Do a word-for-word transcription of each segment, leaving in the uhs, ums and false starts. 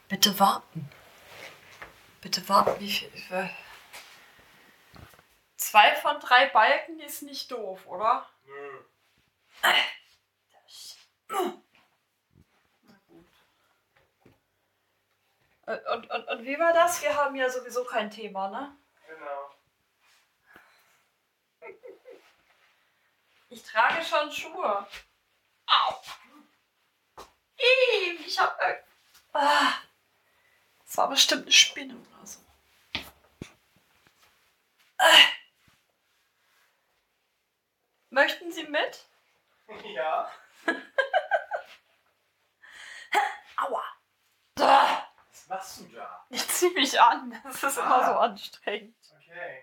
Bitte warten. Bitte warten, wie viel... Äh, zwei von drei Balken ist nicht doof, oder? Nö. Na gut. Und, und, und wie war das? Wir haben ja sowieso kein Thema, ne? Genau. Ich trage schon Schuhe. Au! Ih, ich hab... Äh, ah, das war bestimmt eine Spinne oder so. Äh. Möchten Sie mit? Ja. Aua! Ah, Was machst du da? ich zieh mich an. Das ist Ah. immer so anstrengend. Okay.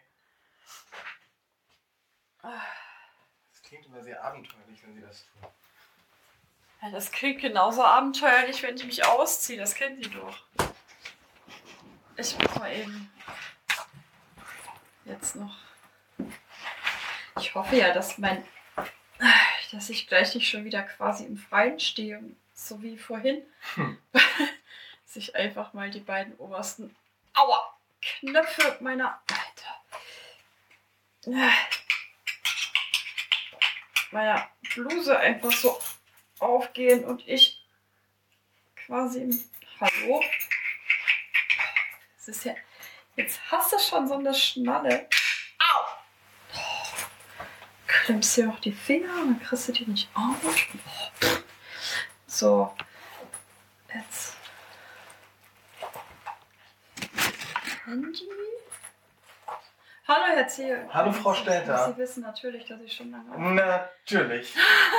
Das klingt immer sehr abenteuerlich, wenn Sie das tun. Ja, das klingt genauso abenteuerlich, wenn ich mich ausziehe. Das kennen Sie doch. Ich muss mal eben jetzt noch. Ich hoffe ja, dass mein, dass ich gleich nicht schon wieder quasi im Freien stehe, so wie vorhin. Hm. Dass ich einfach mal die beiden obersten Aua, Knöpfe meiner Alter, meiner Bluse einfach so aufgehen und ich quasi im Hallo. Das ist ja. Jetzt hast du schon so eine Schnalle. Au! Klemmst dir auch die Finger und dann kriegst du die nicht auf. So. Jetzt. Handy. Hallo, Herr Zehe. Hallo, Frau Stelter. Sie wissen natürlich, dass ich schon lange auf. Natürlich.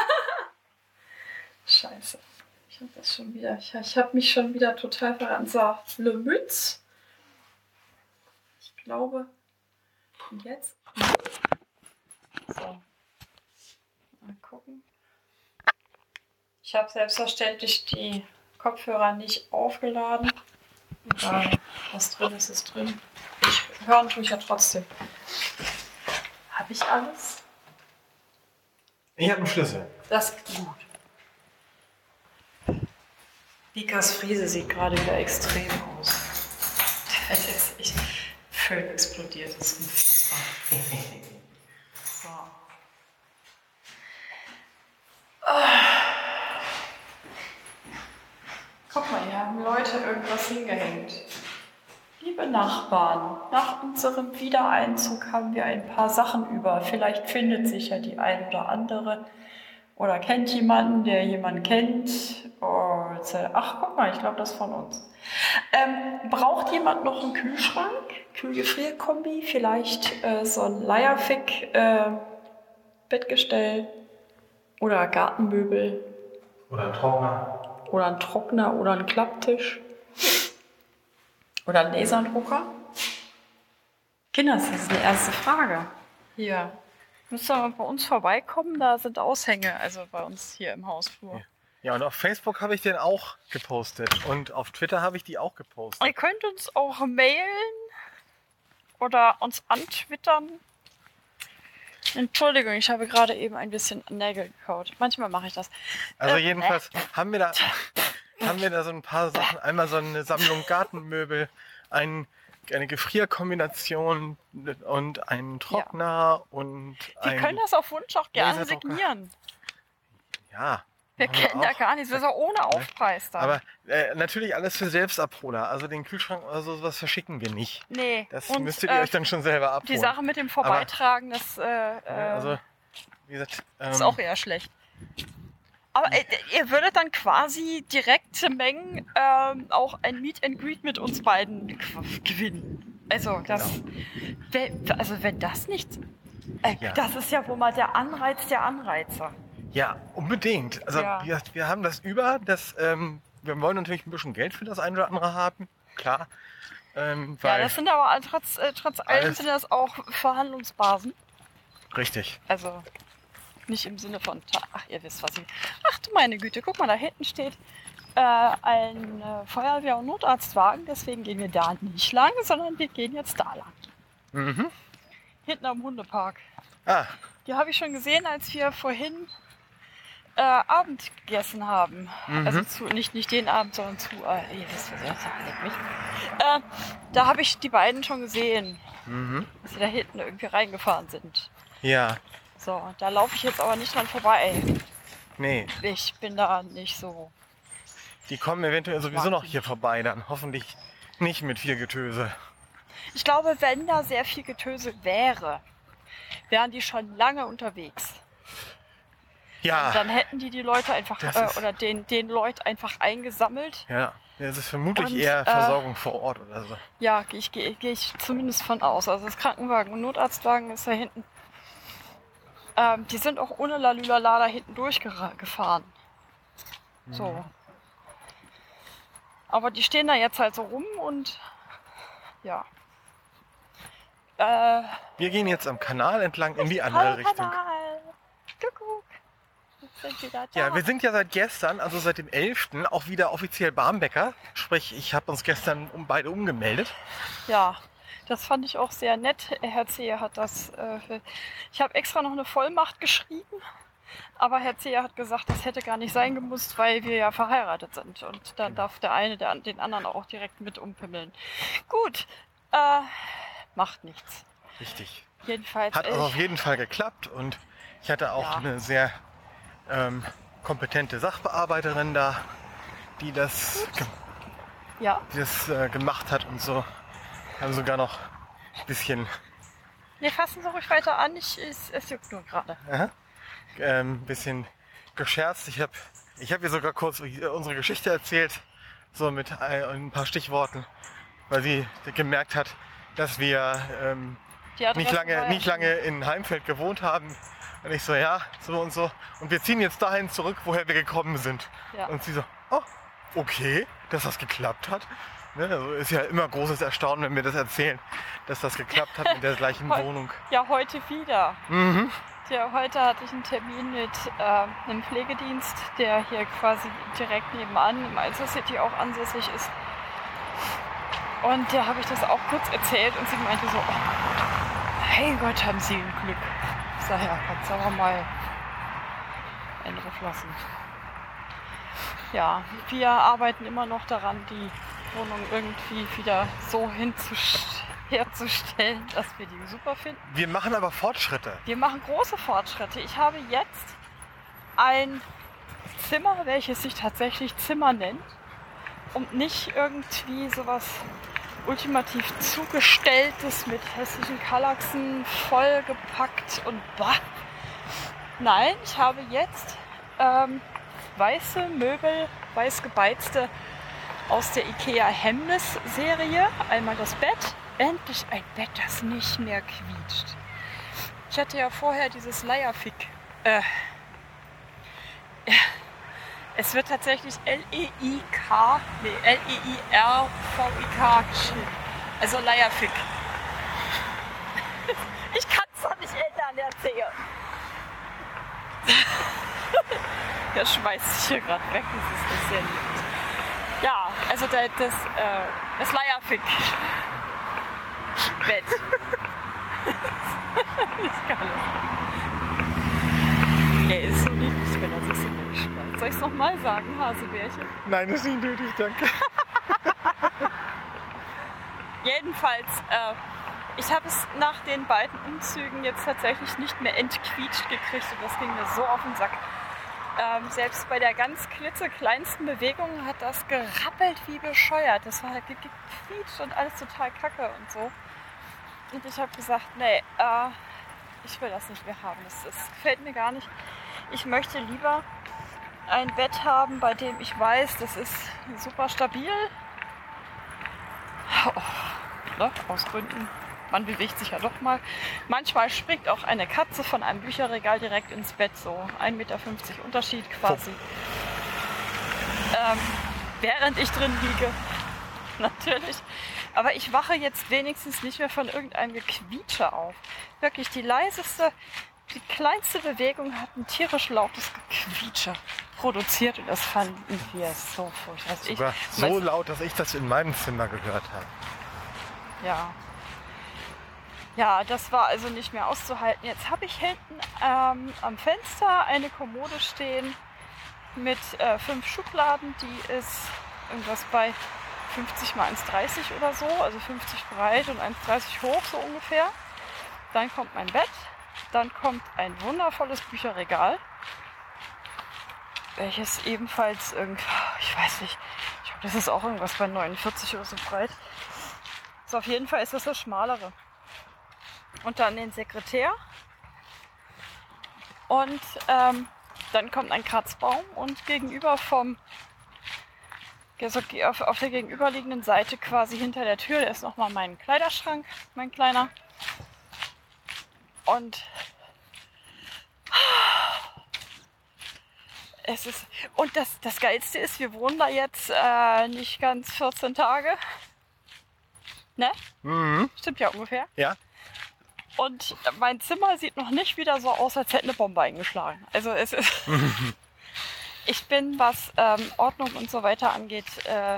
Scheiße. Ich habe das schon wieder. Ich, ich habe mich schon wieder total verraten. So, Le Mütz. Ich glaube. Und jetzt? So. Mal gucken. Ich habe selbstverständlich die Kopfhörer nicht aufgeladen. Egal, was drin ist, ist drin. Ich hören tue ich ja trotzdem. Habe ich alles? Ich habe einen Schlüssel. Das ist gut. Bikas Friese sieht gerade wieder extrem aus. Der ist echt völlig explodiert. Das ist unfassbar. So. Guck mal, hier haben Leute irgendwas hingehängt. Liebe Nachbarn, nach unserem Wiedereinzug haben wir ein paar Sachen über. Vielleicht findet sich ja die ein oder andere oder kennt jemanden, der jemanden kennt. Oh, ach, guck mal, ich glaube, das ist von uns. Ähm, braucht jemand noch einen Kühlschrank? Kühlgefrierkombi? Vielleicht äh, so ein Leierfick äh, Bettgestell oder Gartenmöbel? Oder ein Trockner. Oder ein Trockner oder ein Klapptisch. Oder ein Laserdrucker. Kinder, das ist eine erste Frage. Hier. Müsst ihr mal bei uns vorbeikommen, da sind Aushänge, also bei uns hier im Hausflur. Ja, und auf Facebook habe ich den auch gepostet. Und auf Twitter habe ich die auch gepostet. Ihr könnt uns auch mailen oder uns antwittern. Entschuldigung, ich habe gerade eben ein bisschen Nägel gekaut. Manchmal mache ich das. Also Äh, jedenfalls haben wir da haben wir da so ein paar Sachen. Einmal so eine Sammlung Gartenmöbel, ein, eine Gefrierkombination und einen Trockner und Wir ein... können das auf Wunsch auch gerne Laserdrucker. signieren. Ja. Wir machen wir kennen da auch. gar nichts, wir sind auch ohne Aufpreis da. Aber äh, natürlich alles für Selbstabholer. Also den Kühlschrank oder so was verschicken wir nicht. nee. Das Und, müsstet ihr äh, euch dann schon selber abholen. Die Sache mit dem Vorbeitragen, das äh, Ja, äh, also, wie gesagt, ähm, ist auch eher schlecht. Aber äh, ihr würdet dann quasi direkte Mengen ähm, auch ein Meet and Greet mit uns beiden g- gewinnen. Also das, Genau. wer- also wenn das nicht, äh, Ja. das ist ja wohl mal der Anreiz der Anreizer. ja, unbedingt. Also Ja. wir, wir haben das über. Das, ähm, wir wollen natürlich ein bisschen Geld für das eine oder andere haben. Klar. Ähm, Ja, weil, das sind aber trotz, äh, trotz allem alles- sind das auch Verhandlungsbasen. richtig. Also nicht im Sinne von, ta- ach ihr wisst was ich. Ach du meine Güte, guck mal, da hinten steht äh, ein äh, Feuerwehr- und Notarztwagen. Deswegen gehen wir da nicht lang, sondern wir gehen jetzt da lang. Mhm. Hinten am Hundepark. Ah, Die habe ich schon gesehen, als wir vorhin äh, Abend gegessen haben. Mhm. Also zu, nicht, nicht den Abend, sondern zu... Äh, ihr wisst, was ich sage, mich. Äh, da habe ich die beiden schon gesehen, Mhm. dass sie da hinten irgendwie reingefahren sind. Ja. So, da laufe ich jetzt aber nicht dran vorbei. Nee. Ich bin da nicht so... Die kommen eventuell sowieso noch hier vorbei dann. Hoffentlich nicht mit viel Getöse. Ich glaube, wenn da sehr viel Getöse wäre, wären die schon lange unterwegs. Ja. Und dann hätten die die Leute einfach, Das äh, ist- oder den, den Leute einfach eingesammelt. Ja. Das ist vermutlich Und, eher äh, Versorgung vor Ort oder so. Ja, gehe ich, geh, geh ich zumindest von aus. Also das Krankenwagen und Notarztwagen ist da hinten. Ähm, die sind auch ohne Lalülala da hinten durchgefahren. So. Aber die stehen da jetzt halt so rum und ja. Äh, Wir gehen jetzt am Kanal entlang in die andere Richtung. Kanal. Kuckuck. Jetzt sind wir da. Ja, wir sind ja seit gestern, also seit dem elften auch wieder offiziell Barmbäcker. Sprich, ich habe uns gestern um beide umgemeldet. Ja, das fand ich auch sehr nett. Herr Zehe hat das... Äh, für- ich habe extra noch eine Vollmacht geschrieben, aber Herr Zehe hat gesagt, das hätte gar nicht sein gemusst, weil wir ja verheiratet sind. Und dann darf der eine der, den anderen auch direkt mit umpimmeln. Gut, äh, macht nichts. Richtig. Jedenfalls... Hat äh, also auf jeden Fall geklappt und ich hatte auch Ja. eine sehr ähm, kompetente Sachbearbeiterin da, die das, ge ja, die das äh, gemacht hat und so. Haben sogar noch ein bisschen wir fassen Sie ruhig weiter an. Ich, es, es juckt nur gerade. Aha. Ähm, bisschen gescherzt. Ich habe ich hab ihr sogar kurz unsere Geschichte erzählt, so mit ein paar Stichworten, weil sie gemerkt hat, dass wir ähm, Die Adresse nicht lange, war ja nicht lange in Heimfeld gewohnt haben. Und ich so, ja, so und so. Und wir ziehen jetzt dahin zurück, woher wir gekommen sind. Ja. Und sie so, oh, okay, dass das geklappt hat. Ne, also ist ja immer großes Erstaunen, wenn wir das erzählen, dass das geklappt hat mit der gleichen Heu- Wohnung. Ja, heute wieder. Mhm. Ja, heute hatte ich einen Termin mit äh, einem Pflegedienst, der hier quasi direkt nebenan im Alster City auch ansässig ist. Und der habe ich das auch kurz erzählt und sie meinte so, oh, hey Gott, haben Sie ein Glück. Ich sage, ja, kannst du aber mal einen drauf lassen. Ja, wir arbeiten immer noch daran, die Wohnung irgendwie wieder so hinzustellen, herzustellen, dass wir die super finden. Wir machen aber Fortschritte. Wir machen große Fortschritte. Ich habe jetzt ein Zimmer, welches sich tatsächlich Zimmer nennt und nicht irgendwie sowas ultimativ zugestelltes mit hässlichen Kallaxen vollgepackt und bah. Nein, ich habe jetzt ähm, weiße Möbel, weiß gebeizte aus der IKEA Hemnes Serie. Einmal das Bett. Endlich ein Bett, das nicht mehr quietscht. Ich hatte ja vorher dieses Leierfick. Äh, es wird tatsächlich L E I K, nee, L E I R V I K geschrieben. Also Leierfick. Ich kann es doch nicht Eltern erzählen. Der schmeißt sich hier gerade weg, das ist ein bisschen... Ja, also das, das, äh, das Leierfick. Bett. Ich kann es. Er ist so niedlich, wenn er sich so wegschmeißt. Soll ich es nochmal sagen, Hasebärchen? Nein, das ist nicht nötig, danke. Jedenfalls, äh, ich habe es nach den beiden Umzügen jetzt tatsächlich nicht mehr entquietscht gekriegt und das ging mir so auf den Sack. Ähm, selbst bei der ganz klitzekleinsten Bewegung hat das gerappelt wie bescheuert. Das war halt ge- gequietscht und alles total kacke und so. Und ich habe gesagt, nee, äh, ich will das nicht mehr haben. Das, das gefällt mir gar nicht. Ich möchte lieber ein Bett haben, bei dem ich weiß, das ist super stabil. Oh, ne? Aus Gründen. Man bewegt sich ja doch mal. Manchmal springt auch eine Katze von einem Bücherregal direkt ins Bett. So ein Meter fünfzig Unterschied quasi. Ähm, während ich drin liege. Natürlich. Aber ich wache jetzt wenigstens nicht mehr von irgendeinem Gequietsche auf. Wirklich, die leiseste, die kleinste Bewegung hat ein tierisch lautes Gequietsche produziert. Und das fanden wir so furchtbar. Also ich, Sogar so laut, dass ich das in meinem Zimmer gehört habe. Ja. Ja, das war also nicht mehr auszuhalten. Jetzt habe ich hinten ähm, am Fenster eine Kommode stehen mit äh, fünf Schubladen. Die ist irgendwas bei fünfzig mal eins Komma dreißig oder so, also fünfzig breit und eins Komma dreißig hoch so ungefähr. Dann kommt mein Bett, dann kommt ein wundervolles Bücherregal, welches ebenfalls irgendwie, ich weiß nicht, ich glaube, das ist auch irgendwas bei neunundvierzig oder so breit. Also auf jeden Fall ist das das schmalere. Und dann den Sekretär und ähm, dann kommt ein Kratzbaum und gegenüber vom, also auf, auf der gegenüberliegenden Seite quasi hinter der Tür, da ist nochmal mein Kleiderschrank, mein kleiner. Und es ist, und das, das Geilste ist, wir wohnen da jetzt äh, nicht ganz vierzehn Tage. Ne? Mhm. Stimmt ja ungefähr. Ja. Und mein Zimmer sieht noch nicht wieder so aus, als hätte eine Bombe eingeschlagen. Also es ist... Ich bin, was ähm, Ordnung und so weiter angeht, äh,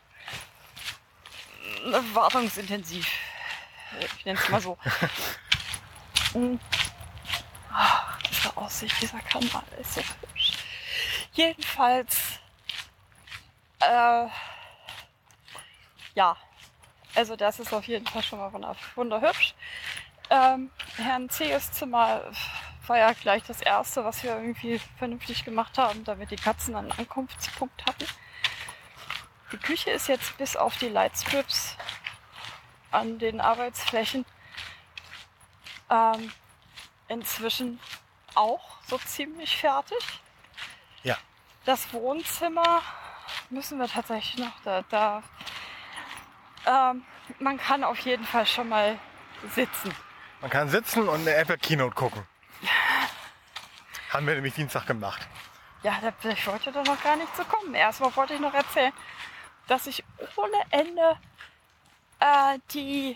wartungsintensiv. Ich nenne es mal so. mm. Oh, diese Aussicht, dieser Kanal ist so hübsch. Jedenfalls, äh, ja, also das ist auf jeden Fall schon mal wunder- wunderhübsch. Ähm, Herrn Zeus Zimmer war ja gleich das erste, was wir irgendwie vernünftig gemacht haben, damit die Katzen einen Ankunftspunkt hatten. Die Küche ist jetzt bis auf die Lightstrips an den Arbeitsflächen ähm, inzwischen auch so ziemlich fertig. Ja. Das Wohnzimmer müssen wir tatsächlich noch da. da ähm, man kann auf jeden Fall schon mal sitzen. Man kann sitzen und eine Apple Keynote gucken. Haben wir nämlich Dienstag gemacht. Ja, da, ich wollte da noch gar nicht zu kommen. Erstmal wollte ich noch erzählen, dass ich ohne Ende äh, die,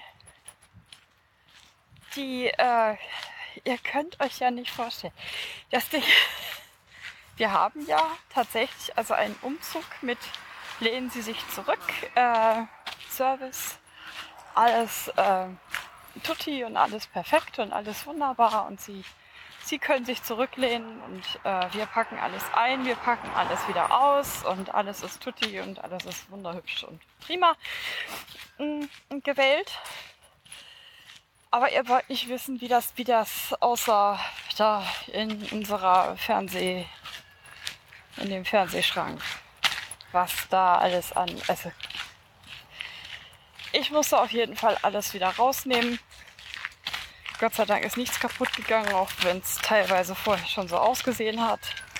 die, äh, ihr könnt euch ja nicht vorstellen, das Ding, wir haben ja tatsächlich also einen Umzug mit lehnen Sie sich zurück, äh, Service, alles äh, tutti und alles perfekt und alles wunderbar und Sie Sie können sich zurücklehnen und äh, wir packen alles ein, wir packen alles wieder aus und alles ist tutti und alles ist wunderhübsch und prima und gewählt. Aber ihr wollt nicht wissen, wie das, wie das aussah da in unserer Fernseh, in dem Fernsehschrank. Was da alles an, also ich musste auf jeden Fall alles wieder rausnehmen. Gott sei Dank ist nichts kaputt gegangen, auch wenn es teilweise vorher schon so ausgesehen hat.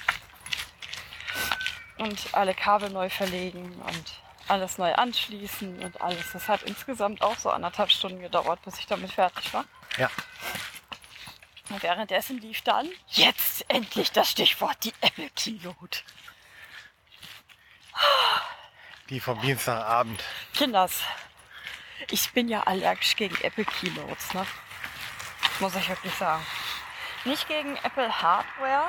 Und alle Kabel neu verlegen und alles neu anschließen und alles. Das hat insgesamt auch so anderthalb Stunden gedauert, bis ich damit fertig war. Ja. Und währenddessen lief dann jetzt endlich das Stichwort, die Apple Keynote. Die vom Dienstagabend. Kinders, ich bin ja allergisch gegen Apple Keynotes, ne? Muss ich wirklich sagen. Nicht gegen Apple Hardware,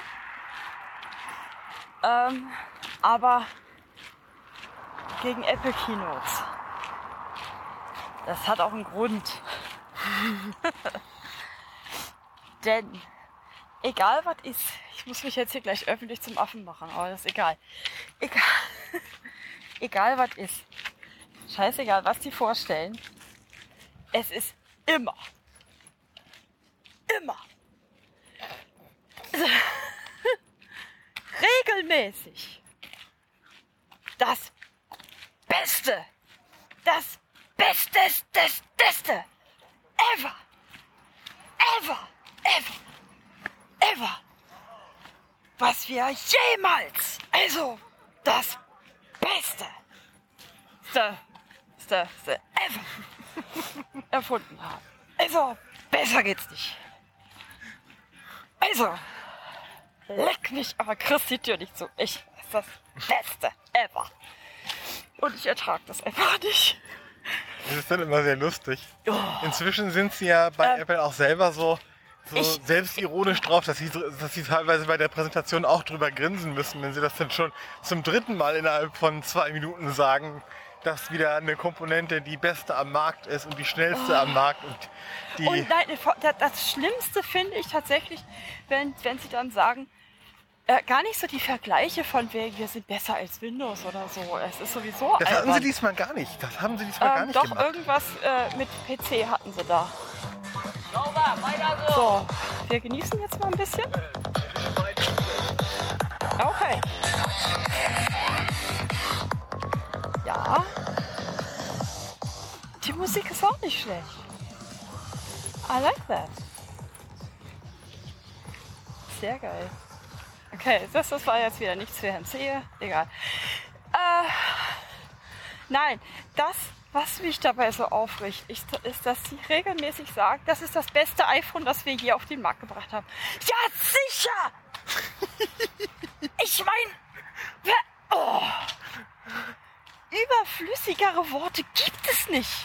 ähm, aber gegen Apple Keynotes. Das hat auch einen Grund. Denn egal was ist, ich muss mich jetzt hier gleich öffentlich zum Affen machen, aber das ist egal. Egal, egal was ist, scheißegal was die vorstellen, es ist immer Immer. Regelmäßig. Das Beste. Das Bestesteste. Ever. Ever. Ever. Ever. Was wir jemals. Also, das Beste. Ste, ste, ste, ever. erfunden haben. Also, besser geht's nicht. Also, leck mich, aber kriegst die Tür nicht zu. Ich ist das Beste ever. Und ich ertrage das einfach nicht. Das ist dann immer sehr lustig. Oh. Inzwischen sind sie ja bei Ähm, Apple auch selber so, so ich- selbstironisch drauf, dass sie, dass sie teilweise bei der Präsentation auch drüber grinsen müssen, wenn sie das dann schon zum dritten Mal innerhalb von zwei Minuten sagen, dass wieder eine Komponente die beste am Markt ist und die schnellste oh. am Markt. Und, die und nein, das Schlimmste finde ich tatsächlich, wenn, wenn sie dann sagen, äh, gar nicht so die Vergleiche von wegen, wir sind besser als Windows oder so. Es ist sowieso Das albern. hatten sie diesmal gar nicht. Das haben sie diesmal ähm, gar nicht doch, gemacht. Doch, irgendwas äh, mit P C hatten sie da. Sauber, weiter so. So, wir genießen jetzt mal ein bisschen. Okay. Ja. Die Musik ist auch nicht schlecht. I like that. Sehr geil. Okay, das, das war jetzt wieder nichts für Herrn Zehe. Egal. Äh, nein, das, was mich dabei so aufregt, ist, ist, dass sie regelmäßig sagen, das ist das beste iPhone, das wir je auf den Markt gebracht haben. Ja, sicher! Ich meine, oh, überflüssigere Worte gibt es nicht.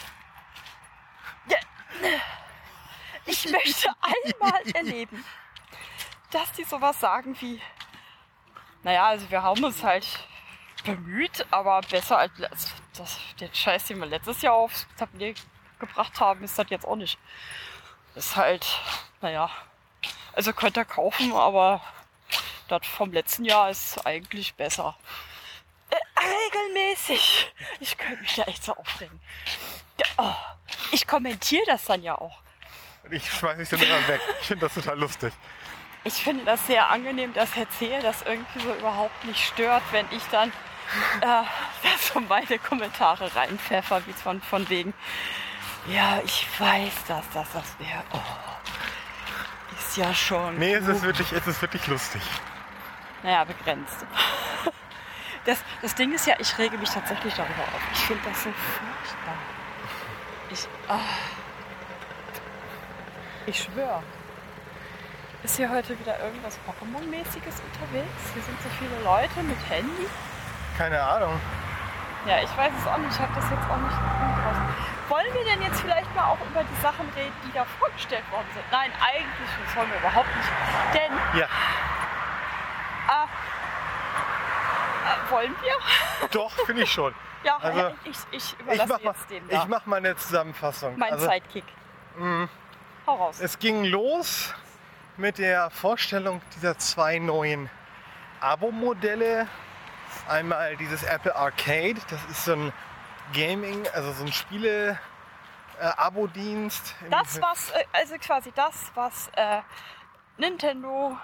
Ich möchte einmal erleben, dass die sowas sagen wie, naja, also wir haben uns halt bemüht, aber besser als das, den Scheiß, den wir letztes Jahr aufs Tablet gebracht haben, ist das jetzt auch nicht. Ist halt, naja, also könnt ihr kaufen, aber das vom letzten Jahr ist eigentlich besser. Äh, regelmäßig. Ich könnte mich da echt so aufregen. Ja, oh, ich kommentiere das dann ja auch. Ich schmeiß mich dann immer weg. Ich finde das total lustig. Ich finde das sehr angenehm, dass Herr Zehe das irgendwie so überhaupt nicht stört, wenn ich dann äh, so meine Kommentare reinpfeffer, wie von, von wegen, ja, ich weiß, dass das das wäre. Oh, ist ja schon. Nee, es ist, wirklich, es ist wirklich lustig. Naja, begrenzt. Das, das Ding ist ja, ich rege mich tatsächlich darüber auf. Ich finde das so furchtbar. Ich, oh. ich schwöre. Ist hier heute wieder irgendwas Pokémon-mäßiges unterwegs? Hier sind so viele Leute mit Handy. Keine Ahnung. Ja, ich weiß es auch nicht. Ich habe das jetzt auch nicht draußen. Wollen wir denn jetzt vielleicht mal auch über die Sachen reden, die da vorgestellt worden sind? Nein, eigentlich, das wollen wir überhaupt nicht. Denn... Ja. Äh, äh, wollen wir? Doch, finde ich schon. Ja, also, ich, ich überlasse ich mach jetzt mal, dem da. Ich mache mal eine Zusammenfassung. Mein also, Sidekick. Mh, Hau raus. Es ging los mit der Vorstellung dieser zwei neuen Abo-Modelle. Einmal dieses Apple Arcade, das ist so ein Gaming, also so ein Spiele-Abo-Dienst. Das, was, äh, also quasi das, was äh, Nintendo,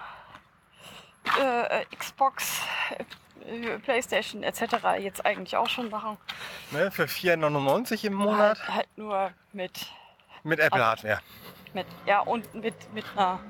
äh, Xbox, äh, PlayStation et cetera jetzt eigentlich auch schon machen. Ne, für vier neunundneunzig im Monat. Halt, halt nur mit... Mit Apple Hardware. Mit, ja, und mit, mit einer...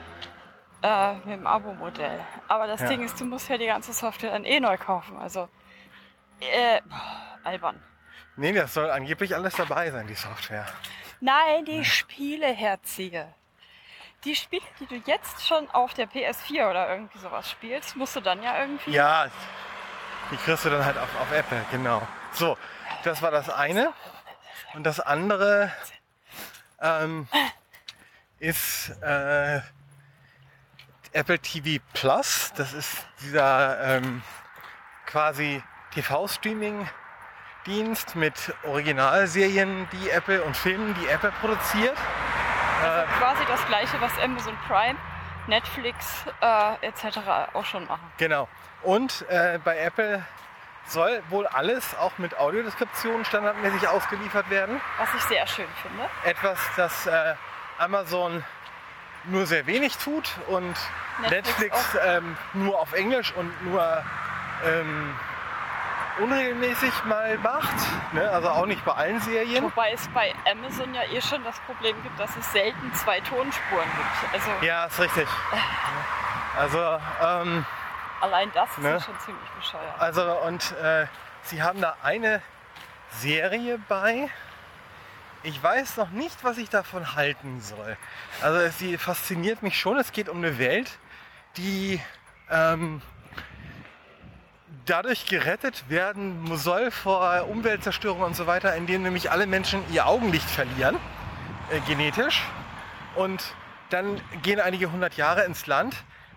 Äh, mit dem Abo-Modell. Aber das Ja. Ding ist, du musst ja die ganze Software dann eh neu kaufen. Also, äh, albern. Nee, das soll angeblich alles dabei sein, die Software. Nein, die Spiele herziehe. Die Spiele, die du jetzt schon auf der P S vier oder irgendwie sowas spielst, musst du dann ja irgendwie... Ja, die kriegst du dann halt auf, auf Apple, genau. So, das war das eine. Und das andere ähm, ist äh, Apple T V Plus. Das ist dieser ähm, quasi T V-Streaming-Dienst mit Originalserien, die Apple und Filmen, die Apple produziert. Also quasi das gleiche, was Amazon Prime, Netflix äh, et cetera auch schon machen. Genau. Und äh, bei Apple soll wohl alles auch mit Audiodeskription standardmäßig ausgeliefert werden. Was ich sehr schön finde. Etwas, das äh, Amazon nur sehr wenig tut und Netflix, Netflix ähm, nur auf Englisch und nur ähm, unregelmäßig mal macht. Ne? Also auch nicht bei allen Serien. Wobei es bei Amazon ja eh schon das Problem gibt, dass es selten zwei Tonspuren gibt. Also Ja, ist richtig. Also, ähm, allein das ist ne? ja schon ziemlich bescheuert. also und äh, sie haben da eine Serie bei. Ich weiß noch nicht, was ich davon halten soll. Also es, sie fasziniert mich schon. Es geht um eine Welt, die ähm, dadurch gerettet werden soll vor Umweltzerstörung und so weiter, indem nämlich alle Menschen ihr Augenlicht verlieren, äh, genetisch. Und dann gehen einige hundert Jahre ins Land,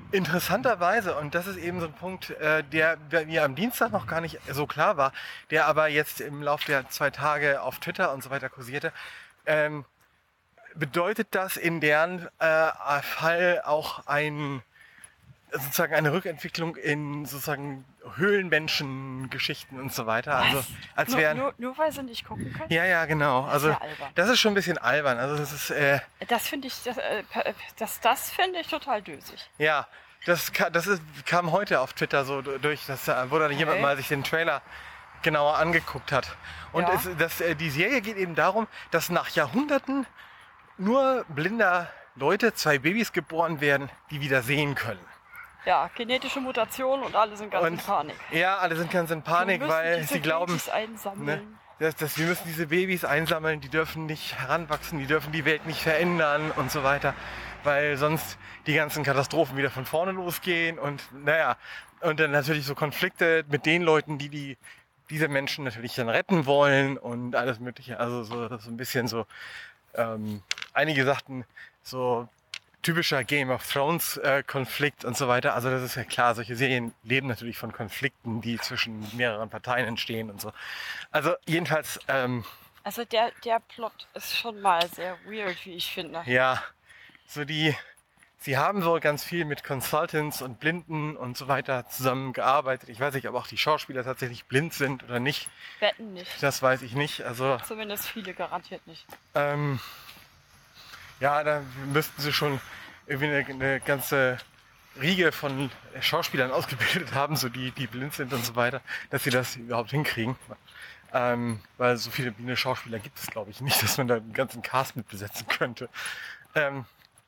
interessanterweise, und das ist eben so ein Punkt, äh, der mir am Dienstag noch gar nicht so klar war, der aber jetzt im Laufe der zwei Tage auf Twitter und so weiter kursierte, ähm, bedeutet das in deren äh, Fall auch ein, sozusagen eine Rückentwicklung in sozusagen Höhlenmenschen-Geschichten und so weiter. Also als nur, wären, nur, nur weil sie nicht gucken können? ja, ja, genau. Also ja albern. das ist schon ein bisschen albern. Also das ist äh, Das finde ich, das, äh, das, das finde ich total dösig. ja, das, ka- das ist, kam heute auf Twitter so durch, dass da, wo da jemand mal sich den Trailer genauer angeguckt hat. Und Ja. es, das, äh, die Serie geht eben darum, dass nach Jahrhunderten nur blinder Leute, zwei Babys geboren werden, die wieder sehen können. Ja, genetische Mutation und alle sind ganz in Und Panik. ja, alle sind ganz in Panik, Wir müssen weil diese sie glauben, Babys einsammeln. ne, dass, dass wir müssen diese Babys einsammeln, die dürfen nicht heranwachsen, die dürfen die Welt nicht verändern und so weiter, weil sonst die ganzen Katastrophen wieder von vorne losgehen und naja, und dann natürlich so Konflikte mit den Leuten, die, die diese Menschen natürlich dann retten wollen und alles mögliche, also so, das ist so ein bisschen so, ähm, einige sagten so typischer Game of Thrones äh, Konflikt und so weiter. Also das ist ja klar, solche Serien leben natürlich von Konflikten, die zwischen mehreren Parteien entstehen und so. Also jedenfalls, ähm, Also der, der Plot ist schon mal sehr weird, wie ich finde. ja, so die, sie haben wohl ganz viel mit Consultants und Blinden und so weiter zusammengearbeitet. Ich weiß nicht, ob auch die Schauspieler tatsächlich blind sind oder nicht. Wetten nicht. Das weiß ich nicht. Also Zumindest viele garantiert nicht. ähm, ja, da müssten sie schon irgendwie eine, eine ganze Riege von Schauspielern ausgebildet haben, so die, die blind sind und so weiter, dass sie das überhaupt hinkriegen. Ähm, weil so viele blinde Schauspieler gibt es, glaube ich, nicht, dass man da einen ganzen Cast mit besetzen könnte. Ähm,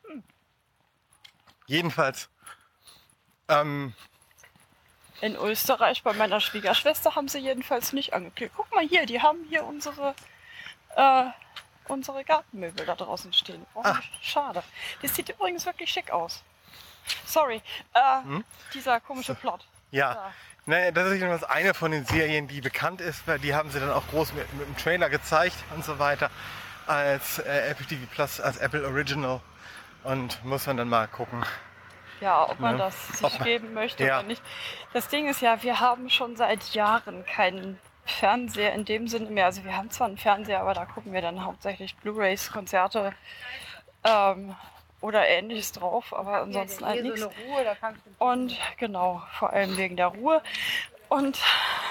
jedenfalls, ähm, In Österreich bei meiner Schwiegerschwester haben sie jedenfalls nicht angeklickt. Guck mal hier, die haben hier unsere, äh, unsere Gartenmöbel da draußen stehen. Oh, Ah. schade. Das sieht übrigens wirklich schick aus. Sorry, äh, Hm? dieser komische Plot. ja, Ja. naja, das ist jedenfalls eine von den Serien, die bekannt ist, weil die haben sie dann auch groß mit, mit dem Trailer gezeigt und so weiter, als äh, Apple T V Plus, als Apple Original, und muss man dann mal gucken. Ja, ob man Ne? das sich Ob man- geben möchte ja. oder nicht. Das Ding ist ja, wir haben schon seit Jahren keinen Fernseher in dem Sinne mehr. Also wir haben zwar einen Fernseher, aber da gucken wir dann hauptsächlich Blu-rays, Konzerte ähm, oder Ähnliches drauf, aber ansonsten halt nichts. Ruhe, da kannst du Und genau, vor allem wegen der Ruhe. Und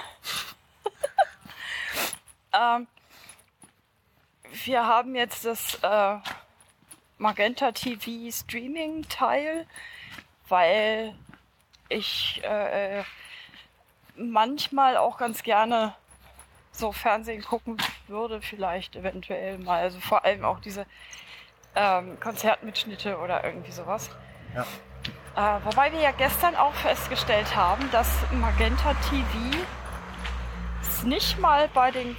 ähm, wir haben jetzt das äh, Magenta T V Streaming Teil, weil ich äh, manchmal auch ganz gerne so Fernsehen gucken würde, vielleicht eventuell mal. Also vor allem auch diese ähm, Konzertmitschnitte oder irgendwie sowas. Ja. Äh, wobei wir ja gestern auch festgestellt haben, dass Magenta T V es nicht mal bei den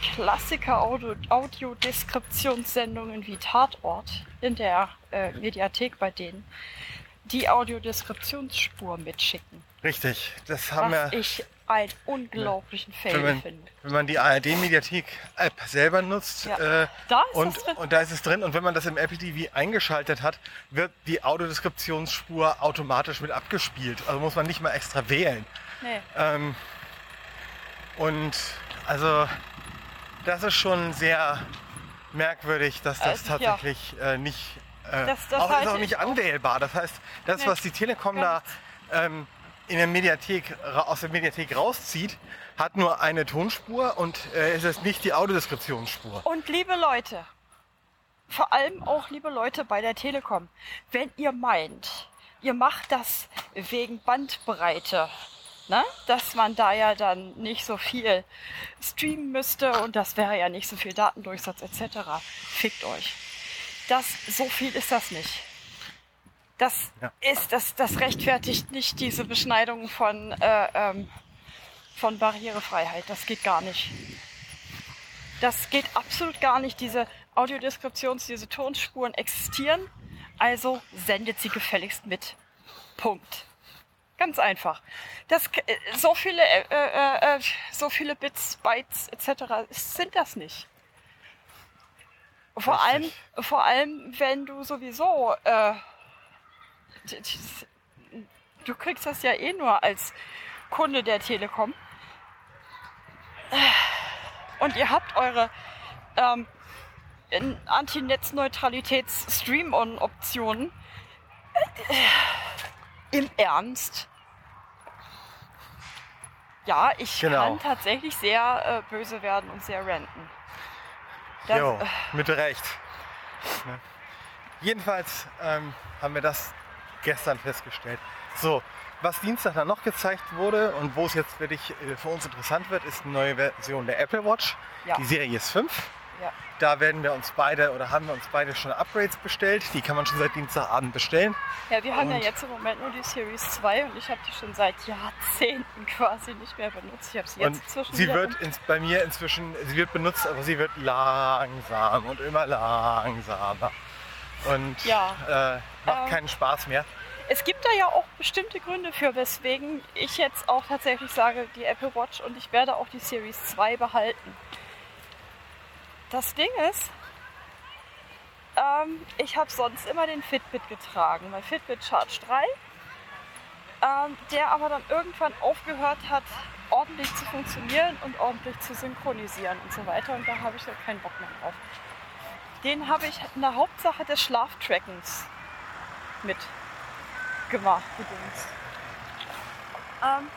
Klassiker-Audiodeskriptionssendungen wie Tatort in der äh, Mediathek bei denen die Audiodeskriptionsspur mitschicken. Richtig, das haben Was wir. ich einen unglaublichen Wenn Fail man, finde. wenn man die A R D-Mediathek-App selber nutzt, Ja. äh, Da ist und, das drin. und da ist es drin, und wenn man das im Apple T V eingeschaltet hat, wird die Audiodeskriptionsspur automatisch mit abgespielt. Also muss man nicht mal extra wählen. Nee. Ähm, und also das ist schon sehr merkwürdig, dass das Also, ja. tatsächlich äh, nicht, äh, Das- das auch, ist halte auch ich nicht auch- anwählbar. Das heißt, das, Nee, was die Telekom gar da ähm, in der Mediathek, ra- aus der Mediathek rauszieht, hat nur eine Tonspur und äh, es ist nicht die Audiodeskriptionsspur. Und liebe Leute, vor allem auch liebe Leute bei der Telekom, wenn ihr meint, ihr macht das wegen Bandbreite, ne? Dass man da ja dann nicht so viel streamen müsste und das wäre ja nicht so viel Datendurchsatz et cetera. Fickt euch. Das, so viel ist das nicht. Das Ja. ist, das, das rechtfertigt nicht diese Beschneidung von, äh, ähm, von Barrierefreiheit. Das geht gar nicht. Das geht absolut gar nicht. Diese Audiodeskriptions-, diese Tonspuren existieren, also sendet sie gefälligst mit. Punkt. Ganz einfach. Das, äh, so viele, äh, äh, äh, so viele Bits, Bytes et cetera sind das nicht. Vor allem, Richtig. vor allem, wenn du sowieso, äh, d- d- du kriegst das ja eh nur als Kunde der Telekom. Und ihr habt eure ähm, Anti-Netzneutralitäts-Stream-On-Optionen. Im Ernst? Ja, ich Genau. kann tatsächlich sehr äh, böse werden und sehr ranten. Das, Jo, äh, mit Recht. Ne? Jedenfalls ähm, haben wir das gestern festgestellt. So, was Dienstag dann noch gezeigt wurde und wo es jetzt wirklich äh, für uns interessant wird, ist eine neue Version der Apple Watch, Ja. die Series fünf. ja. Da werden wir uns beide oder haben wir uns beide schon Upgrades bestellt. Die kann man schon seit Dienstagabend bestellen. ja, wir haben ja Und- jetzt im Moment nur die Series zwei und ich habe die schon seit Jahrzehnten quasi nicht mehr benutzt. Ich habe sie jetzt Und inzwischen sie wieder wird ins, bei mir inzwischen, sie wird benutzt, aber sie wird langsam und immer langsamer. Und Ja. äh, macht Ähm, keinen Spaß mehr. Es gibt da ja auch bestimmte Gründe für, weswegen ich jetzt auch tatsächlich sage, die Apple Watch und ich werde auch die Series zwei behalten. Das Ding ist, ähm, ich habe sonst immer den Fitbit getragen, mein Fitbit Charge drei, ähm, der aber dann irgendwann aufgehört hat, ordentlich zu funktionieren und ordentlich zu synchronisieren und so weiter und da habe ich halt keinen Bock mehr drauf. Den habe ich in der Hauptsache des Schlaftrackens mit gemacht, gedingst. Ähm,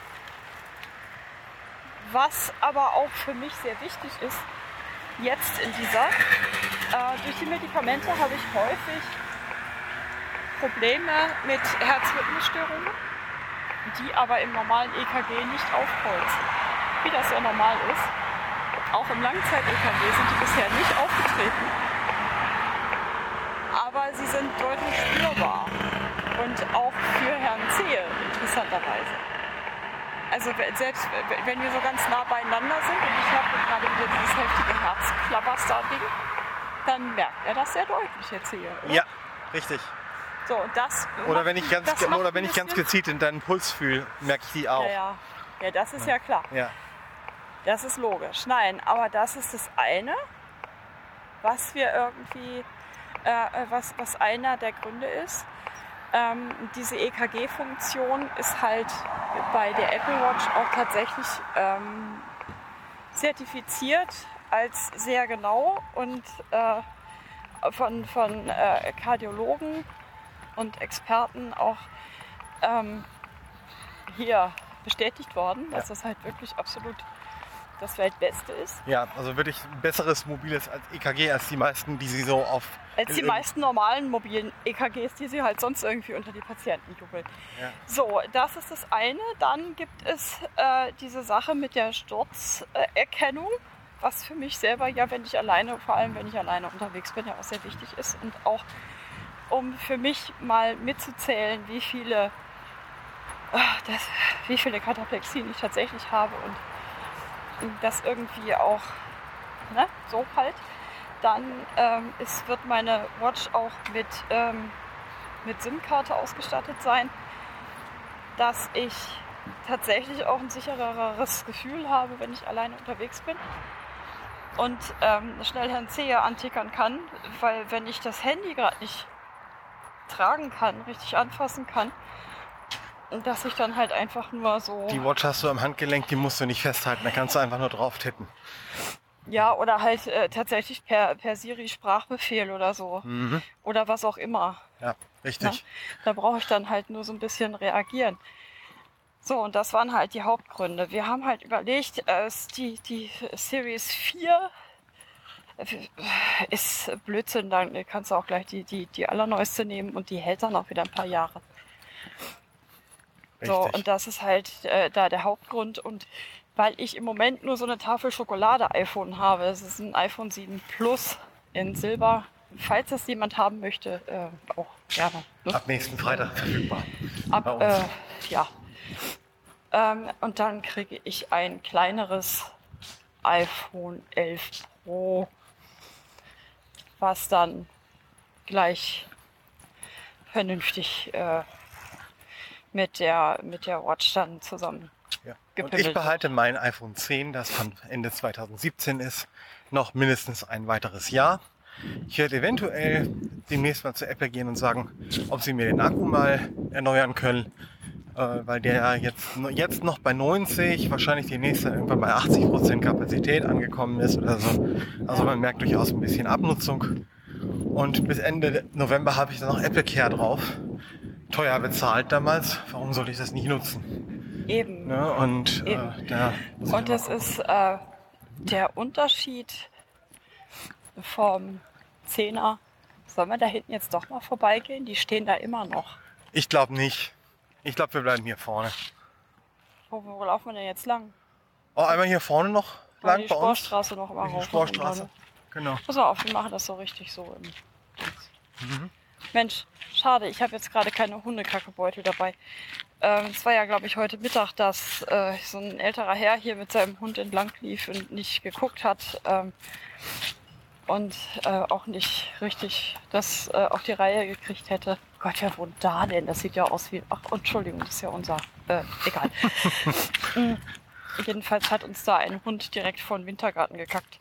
was aber auch für mich sehr wichtig ist, jetzt in dieser, äh, durch die Medikamente habe ich häufig Probleme mit Herzrhythmusstörungen, die aber im normalen E K G nicht aufkreuzen, wie das ja normal ist. Auch im Langzeit-E K G sind die bisher nicht aufgetreten, aber sie sind deutlich spürbar und auch für Herrn Zehe interessanterweise. Also selbst wenn wir so ganz nah beieinander sind und ich habe gerade wieder dieses heftige Herzklapper-Ding, dann merkt er das sehr deutlich jetzt hier. Oder? Ja, richtig. So, und das Oder macht- wenn ich ganz, das ge- macht oder ein wenn ich ganz bisschen- gezielt in deinen Puls fühle, merke ich die auch. Ja, ja. Ja, das ist ja klar. Ja. Das ist logisch. Nein, aber das ist das eine, was wir irgendwie, äh, was, was einer der Gründe ist. Ähm, diese E K G-Funktion ist halt bei der Apple Watch auch tatsächlich ähm, zertifiziert als sehr genau und äh, von, von äh, Kardiologen und Experten auch ähm, hier bestätigt worden, dass Ja. das halt wirklich absolut das Weltbeste ist. Ja, also wirklich ein besseres mobiles als E K G als die meisten, die sie so auf... Als die in- meisten normalen mobilen E K Gs, die sie halt sonst irgendwie unter die Patienten jubeln. Ja. So, das ist das eine. Dann gibt es äh, diese Sache mit der Sturzerkennung, was für mich selber ja, wenn ich alleine, vor allem wenn ich alleine unterwegs bin, ja auch sehr wichtig ist. Und auch um für mich mal mitzuzählen, wie viele, ah, das, wie viele Kataplexien ich tatsächlich habe und das irgendwie auch, ne, so halt. Dann ähm, ist, wird meine Watch auch mit, ähm, mit SIM-Karte ausgestattet sein, dass ich tatsächlich auch ein sichereres Gefühl habe, wenn ich alleine unterwegs bin und ähm, schnell Herrn Zehe antickern kann, weil wenn ich das Handy gerade nicht tragen kann, richtig anfassen kann, dass ich dann halt einfach nur so... Die Watch hast du am Handgelenk, die musst du nicht festhalten, da kannst du einfach nur drauf tippen. Ja, oder halt äh, tatsächlich per, per Siri-Sprachbefehl oder so. Mhm. Oder was auch immer. Ja, richtig. Da brauche ich dann halt nur so ein bisschen reagieren. So, und das waren halt die Hauptgründe. Wir haben halt überlegt, äh, die, die Series vier äh, ist Blödsinn, dann kannst du auch gleich die, die, die allerneueste nehmen und die hält dann auch wieder ein paar Jahre. So, Richtig. und das ist halt äh, da der Hauptgrund. Und weil ich im Moment nur so eine Tafel Schokolade-iPhone habe, es ist ein iPhone sieben Plus in Silber. Falls das jemand haben möchte, äh, auch gerne. Ne? Ab nächsten Freitag verfügbar. bei Ab, uns. äh, ja. Ähm, und dann kriege ich ein kleineres iPhone elf Pro, was dann gleich vernünftig äh, mit der, mit der Watch dann zusammen Ja. Und gepimmelt ich behalte mein iPhone zehn, das von Ende zweitausendsiebzehn ist, noch mindestens ein weiteres Jahr. Ich werde eventuell demnächst mal zu Apple gehen und sagen, ob sie mir den Akku mal erneuern können. äh, weil der jetzt, jetzt noch bei neunzig, wahrscheinlich demnächst dann irgendwann bei achtzig Prozent Kapazität angekommen ist oder so. Also man merkt durchaus ein bisschen Abnutzung. Und bis Ende November habe ich dann noch Apple Care drauf. Teuer bezahlt damals. Warum sollte ich das nicht nutzen? Eben. Ne? Und, Eben. Äh, da muss ich Und mal das gucken. ist äh, der Unterschied vom Zehner. Sollen wir da hinten jetzt doch mal vorbeigehen? Die stehen da immer noch. Ich glaube nicht. Ich glaube, wir bleiben hier vorne. Wo, wo laufen wir denn jetzt lang? Oh, einmal hier vorne noch Wollen lang wir die bei uns. Sportstraße noch immer Die rauf. Sportstraße. Genau. Pass mal auf, wir machen das so richtig so im Dings. Mhm. Mensch, schade, ich habe jetzt gerade keine Hundekackebeutel dabei. Ähm, es war ja, glaube ich, heute Mittag, dass äh, so ein älterer Herr hier mit seinem Hund entlang lief und nicht geguckt hat ähm, und äh, auch nicht richtig das äh, auf die Reihe gekriegt hätte. Gott, wer wohnt da denn? Das sieht ja aus wie... Ach, Entschuldigung, das ist ja unser... Äh, egal. mm, jedenfalls hat uns da ein Hund direkt vor den Wintergarten gekackt.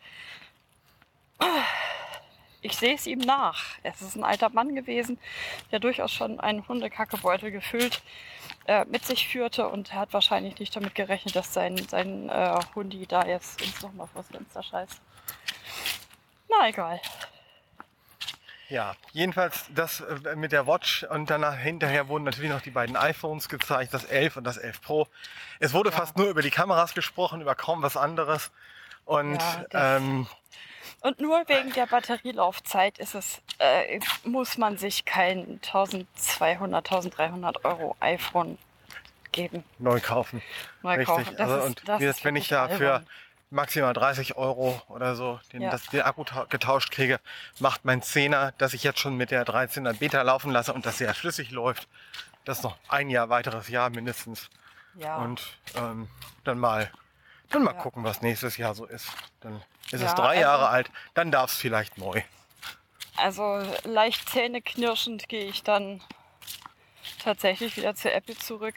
Ich sehe es ihm nach. Es ist ein alter Mann gewesen, der durchaus schon einen Hundekackebeutel gefüllt äh, mit sich führte und er hat wahrscheinlich nicht damit gerechnet, dass sein, sein äh, Hundi da jetzt uns nochmal vors Fenster scheißt. Na egal. Ja, jedenfalls das äh, mit der Watch und danach hinterher wurden natürlich noch die beiden iPhones gezeigt, das elf und das elf Pro. Es wurde Ja. fast nur über die Kameras gesprochen, über kaum was anderes. Und Ja, das- ähm, Und nur wegen der Batterielaufzeit ist es, äh, muss man sich kein eintausendzweihundert, eintausenddreihundert Euro iPhone geben. neu kaufen. Neu Richtig. kaufen. Das Also, ist- und das wie ist das, wenn ich wirklich da für albern. maximal dreißig Euro oder so den, Ja. das, den Akku tau- getauscht kriege, macht mein Zehner, das ich jetzt schon mit der dreizehner Beta laufen lasse und das sehr flüssig läuft, das noch ein Jahr, weiteres Jahr mindestens. Ja. Und ähm, dann mal, dann mal Ja. gucken, was nächstes Jahr so ist. Dann ist Ja, es drei also- Jahre alt, dann darf es vielleicht neu. Also leicht zähneknirschend gehe ich dann tatsächlich wieder zu Apple zurück.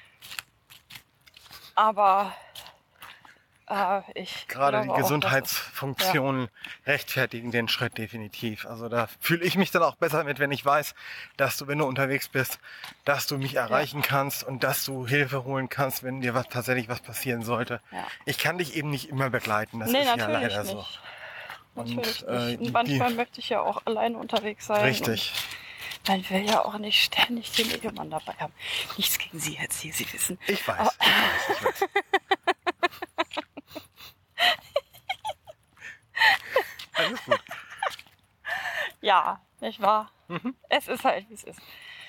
Aber äh, ich Gerade glaube die auch, dass es- Gesundheitsfunktionen rechtfertigen den Schritt definitiv. Also da fühle ich mich dann auch besser mit, wenn ich weiß, dass du, wenn du unterwegs bist, dass du mich erreichen kannst und dass du Hilfe holen kannst, wenn dir was tatsächlich was passieren sollte. Ja. Ich kann dich eben nicht immer begleiten, das Nee, ist ja natürlich leider nicht. so. Natürlich Und, äh, nicht. die- Und manchmal möchte ich ja auch alleine unterwegs sein. Richtig. Und man will ja auch nicht ständig den Ehemann dabei haben. Nichts gegen Sie, Herr C., Sie wissen. Ich weiß. Aber- Ich weiß, ich weiß. Alles gut. Ja, nicht wahr? Mhm. Es ist halt, wie es ist.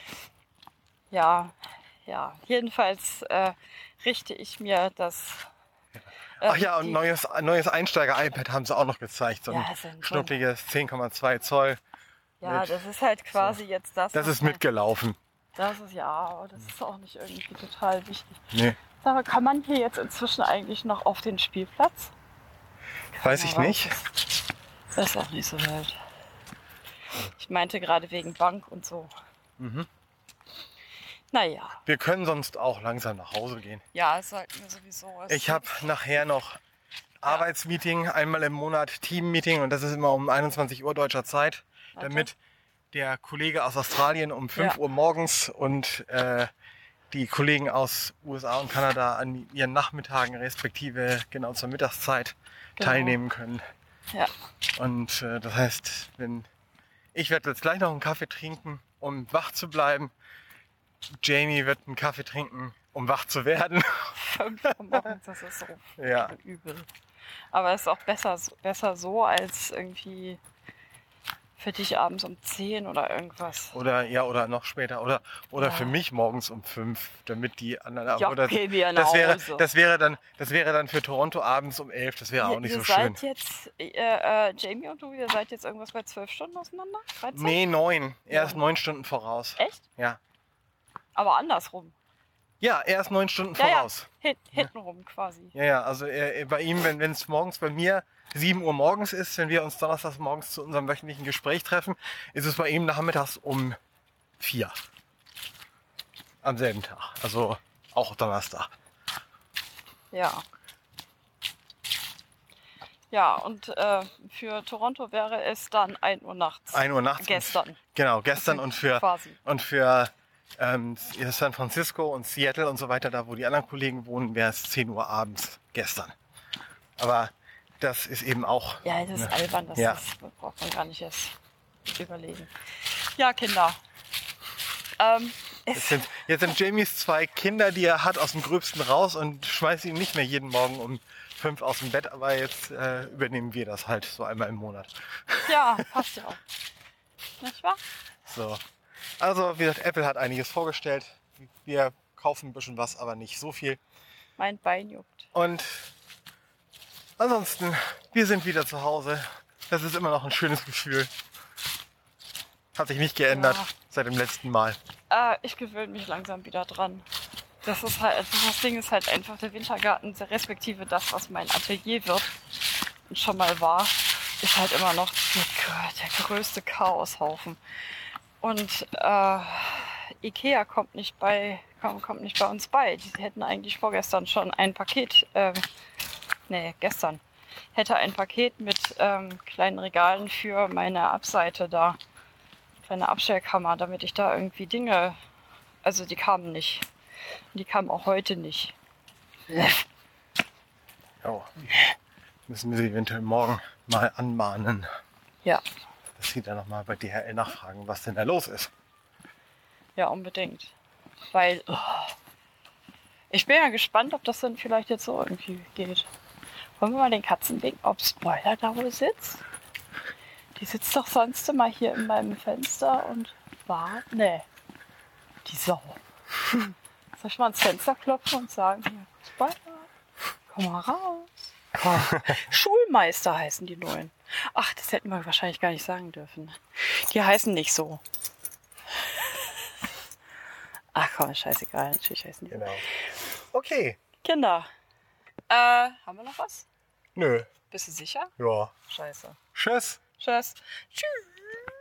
Ja, ja. Jedenfalls äh, richte ich mir das... äh, Ach ja, und die- neues, neues Einsteiger-iPad haben sie auch noch gezeigt. So ein Ja, so ein- schnuckliges zehn Komma zwei Zoll. Ja, mit- das ist halt quasi jetzt das. Das was ist man- mitgelaufen. Das ist ja, aber das ist auch nicht irgendwie total wichtig. Nee, Sag mal, kann man hier jetzt inzwischen eigentlich noch auf den Spielplatz? weiß ich Aber nicht. Das ist auch nicht so wild. Ich meinte gerade wegen Bank und so. Mhm. Naja, Wir können sonst auch langsam nach Hause gehen. ja, es sollten wir sowieso. Es Ich habe nachher noch Arbeitsmeeting, einmal im Monat Teammeeting und das ist immer um einundzwanzig Uhr deutscher Zeit, Warte. damit der Kollege aus Australien um fünf Ja. Uhr morgens und äh, die Kollegen aus U S A und Kanada an ihren Nachmittagen respektive genau zur Mittagszeit Genau. teilnehmen können. Ja, Und äh, das heißt, wenn ich werde jetzt gleich noch einen Kaffee trinken, um wach zu bleiben. Jamie wird einen Kaffee trinken, um wach zu werden. fünf Uhr morgens, das ist so Ja. übel. Aber es ist auch besser, besser so, als irgendwie für dich abends um zehn oder irgendwas. Oder ja, oder noch später. Oder oder Ja. für mich morgens um fünf, damit die anderen. Ja, oder, okay, wir das nach wäre Hause. das wäre dann das wäre dann für Toronto abends um elf. Das wäre auch ihr, nicht ihr so schön. seid jetzt, äh, äh, Jamie und du, ihr seid jetzt irgendwas bei zwölf Stunden auseinander? dreizehn? Nee, neun. Er ist Neun. neun Stunden voraus. Echt? Ja. Aber andersrum. Ja, er ist neun Stunden Ja, ja, voraus. hin, hintenrum quasi. Ja, ja, also er, bei ihm, wenn es morgens bei mir sieben Uhr morgens ist, wenn wir uns donnerstags morgens zu unserem wöchentlichen Gespräch treffen, ist es bei ihm nachmittags um vier. Am selben Tag. Also auch Donnerstag. Ja. Ja, und äh, für Toronto wäre es dann ein Uhr nachts. ein Uhr nachts. Gestern. Und, genau, gestern und für, Quasi. und für Ähm, in San Francisco und Seattle und so weiter, da wo die anderen Kollegen wohnen, wäre es zehn Uhr abends gestern. Aber das ist eben auch... Ja, das ist ne, albern, das ja. ist, braucht man gar nicht erst überlegen. Ja, Kinder. Ähm, Jetzt sind, jetzt sind Jamies zwei Kinder, die er hat, aus dem Gröbsten raus und schmeißt ihn nicht mehr jeden Morgen um fünf aus dem Bett, aber jetzt äh, übernehmen wir das halt so einmal im Monat. ja, passt ja auch. Nicht wahr? So. Also, wie gesagt, Apple hat einiges vorgestellt. Wir kaufen ein bisschen was, aber nicht so viel. Mein Bein juckt. Und ansonsten, wir sind wieder zu Hause. Das ist immer noch ein schönes Gefühl. Hat sich nicht geändert Ja. seit dem letzten Mal. Äh, ich gewöhne mich langsam wieder dran. Das ist halt, das Ding ist halt einfach der Wintergarten, respektive das, was mein Atelier wird und schon mal war, ist halt immer noch der, der größte Chaoshaufen. Und äh, Ikea kommt nicht bei, kommt, kommt nicht bei uns bei. Die hätten eigentlich vorgestern schon ein Paket, äh, nee, gestern, hätte ein Paket mit ähm, kleinen Regalen für meine Abseite da, kleine Abstellkammer, damit ich da irgendwie Dinge, also die kamen nicht. Die kamen auch heute nicht. Jo. Müssen wir sie eventuell morgen mal anmahnen, Ja, dass sie dann nochmal bei D H L nachfragen, was denn da los ist. ja, unbedingt. Weil, oh, ich bin ja gespannt, ob das dann vielleicht jetzt so irgendwie geht. Wollen wir mal den Katzenweg, ob Spoiler da wohl sitzt? Die sitzt doch sonst immer hier in meinem Fenster und war, nee, die Sau. Soll ich mal ans Fenster klopfen und sagen, hier, Spoiler, komm mal raus. Oh, Schulmeister heißen die Neuen. Ach, das hätten wir wahrscheinlich gar nicht sagen dürfen. Die heißen nicht so. Ach komm, scheißegal, natürlich heißen die so. Genau. Okay. Kinder, äh, haben wir noch was? Nö. Bist du sicher? Ja. Scheiße. Tschüss. Tschüss. Tschüss.